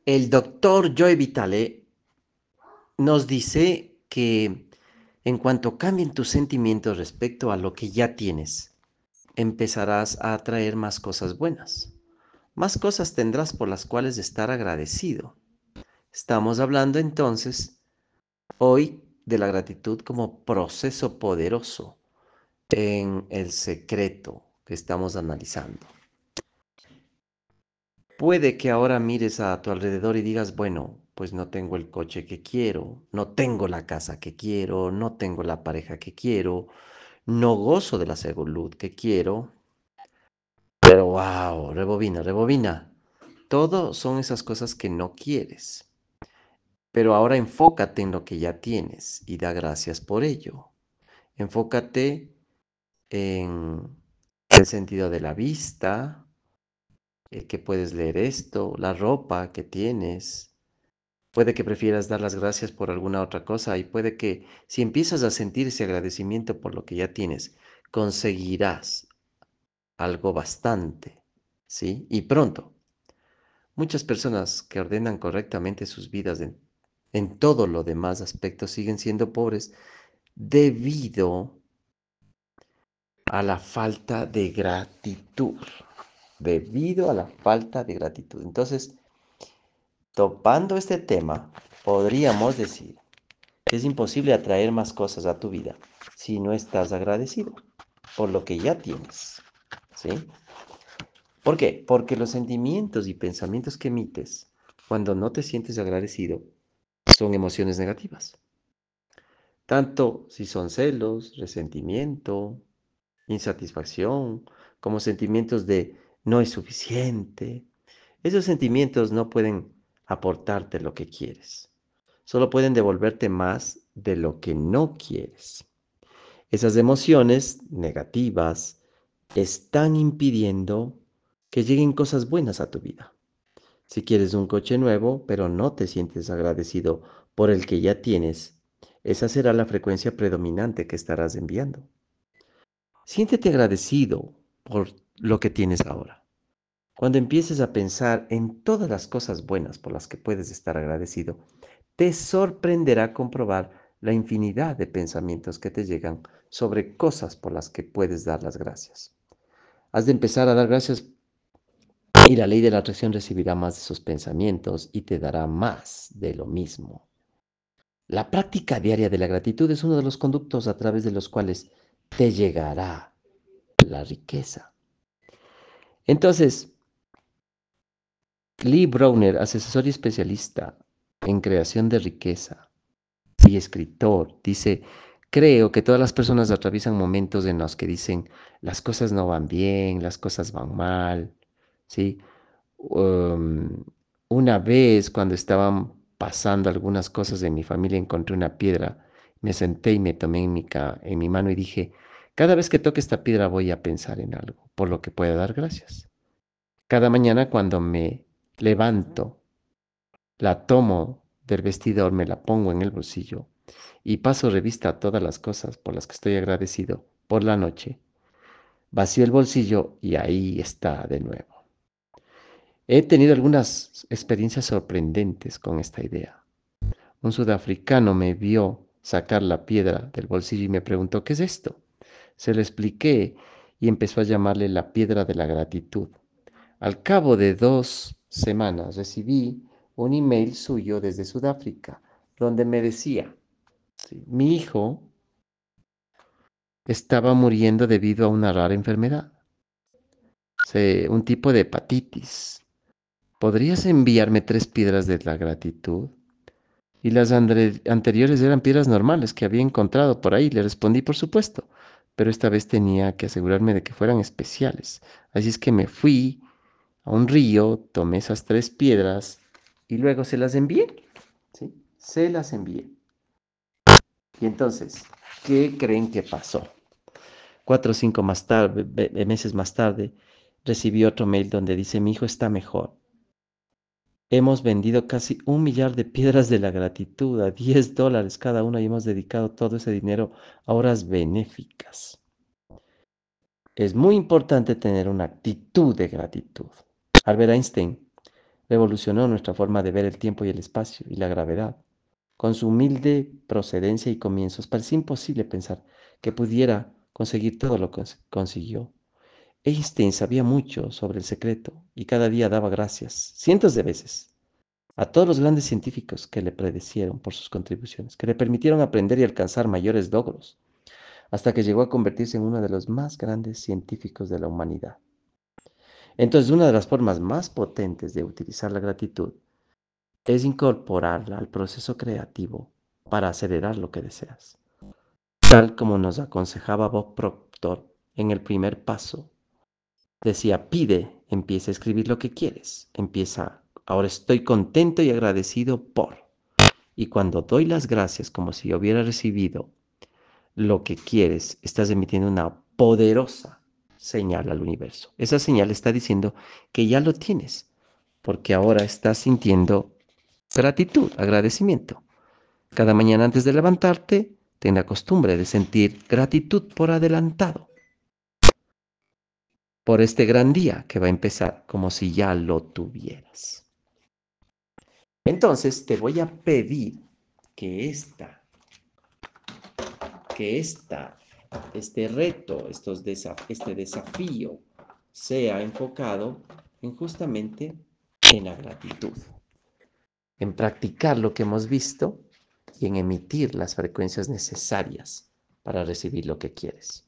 El doctor Joe Vitale nos dice que en cuanto cambien tus sentimientos respecto a lo que ya tienes, empezarás a atraer más cosas buenas. Más cosas tendrás por las cuales estar agradecido. Estamos hablando entonces hoy de la gratitud como proceso poderoso en el secreto que estamos analizando. Puede que ahora mires a tu alrededor y digas, bueno, pues no tengo el coche que quiero, no tengo la casa que quiero, no tengo la pareja que quiero, no gozo de la salud que quiero, pero wow, rebobina, rebobina. Todo son esas cosas que no quieres. Pero ahora enfócate en lo que ya tienes y da gracias por ello. Enfócate en el sentido de la vista, que puedes leer esto, la ropa que tienes. Puede que prefieras dar las gracias por alguna otra cosa y puede que si empiezas a sentir ese agradecimiento por lo que ya tienes, conseguirás algo bastante, ¿sí? Y pronto. Muchas personas que ordenan correctamente sus vidas en todo lo demás aspectos siguen siendo pobres debido a la falta de gratitud. Debido a la falta de gratitud. Entonces, topando este tema, podríamos decir que es imposible atraer más cosas a tu vida si no estás agradecido por lo que ya tienes. ¿Sí? ¿Por qué? Porque los sentimientos y pensamientos que emites cuando no te sientes agradecido son emociones negativas. Tanto si son celos, resentimiento, insatisfacción, como sentimientos de no es suficiente. Esos sentimientos no pueden aportarte lo que quieres. Solo pueden devolverte más de lo que no quieres. Esas emociones negativas están impidiendo que lleguen cosas buenas a tu vida. Si quieres un coche nuevo, pero no te sientes agradecido por el que ya tienes, esa será la frecuencia predominante que estarás enviando. Siéntete agradecido por lo que tienes ahora. Cuando empieces a pensar en todas las cosas buenas por las que puedes estar agradecido, te sorprenderá comprobar la infinidad de pensamientos que te llegan sobre cosas por las que puedes dar las gracias. Has de empezar a dar gracias y la ley de la atracción recibirá más de esos pensamientos y te dará más de lo mismo. La práctica diaria de la gratitud es uno de los conductos a través de los cuales te llegará la riqueza. Entonces, Lee Browner, asesor y especialista en creación de riqueza y escritor, dice, creo que todas las personas atraviesan momentos en los que dicen, las cosas no van bien, las cosas van mal, ¿sí? Um, una vez cuando estaban pasando algunas cosas en mi familia, encontré una piedra, me senté y me tomé en mi mano y dije, cada vez que toque esta piedra voy a pensar en algo, por lo que pueda dar gracias. Cada mañana cuando me levanto, la tomo del vestidor, me la pongo en el bolsillo y paso revista a todas las cosas por las que estoy agradecido por la noche. Vacío el bolsillo y ahí está de nuevo. He tenido algunas experiencias sorprendentes con esta idea. Un sudafricano me vio sacar la piedra del bolsillo y me preguntó, ¿qué es esto? Se lo expliqué y empezó a llamarle la piedra de la gratitud. Al cabo de 2 semanas recibí un email suyo desde Sudáfrica, donde me decía, sí, mi hijo estaba muriendo debido a una rara enfermedad, un tipo de hepatitis. ¿Podrías enviarme 3 piedras de la gratitud? Y las anteriores eran piedras normales que había encontrado por ahí. Le respondí, por supuesto, pero esta vez tenía que asegurarme de que fueran especiales. Así es que me fui a un río, tomé esas 3 piedras y luego se las envié. ¿Sí? Se las envié. Y entonces, ¿qué creen que pasó? 4 o 5 meses más tarde, recibí otro mail donde dice, mi hijo está mejor. Hemos vendido casi 1 millar de piedras de la gratitud a $10 cada una y hemos dedicado todo ese dinero a obras benéficas. Es muy importante tener una actitud de gratitud. Albert Einstein Revolucionó nuestra forma de ver el tiempo y el espacio y la gravedad. Con su humilde procedencia y comienzos, parecía imposible pensar que pudiera conseguir todo lo que consiguió. Einstein sabía mucho sobre el secreto y cada día daba gracias, cientos de veces, a todos los grandes científicos que le predecieron por sus contribuciones, que le permitieron aprender y alcanzar mayores logros, hasta que llegó a convertirse en uno de los más grandes científicos de la humanidad. Entonces, una de las formas más potentes de utilizar la gratitud es incorporarla al proceso creativo para acelerar lo que deseas. Tal como nos aconsejaba Bob Proctor en el primer paso. Decía, pide, empieza a escribir lo que quieres. Empieza, ahora estoy contento y agradecido por. Y cuando doy las gracias como si yo hubiera recibido lo que quieres, estás emitiendo una poderosa señal al universo. Esa señal está diciendo que ya lo tienes, porque ahora estás sintiendo gratitud, agradecimiento. Cada mañana antes de levantarte, ten la costumbre de sentir gratitud por adelantado, por este gran día que va a empezar como si ya lo tuvieras. Entonces te voy a pedir que este reto, este desafío sea enfocado en justamente en la gratitud, en practicar lo que hemos visto y en emitir las frecuencias necesarias para recibir lo que quieres.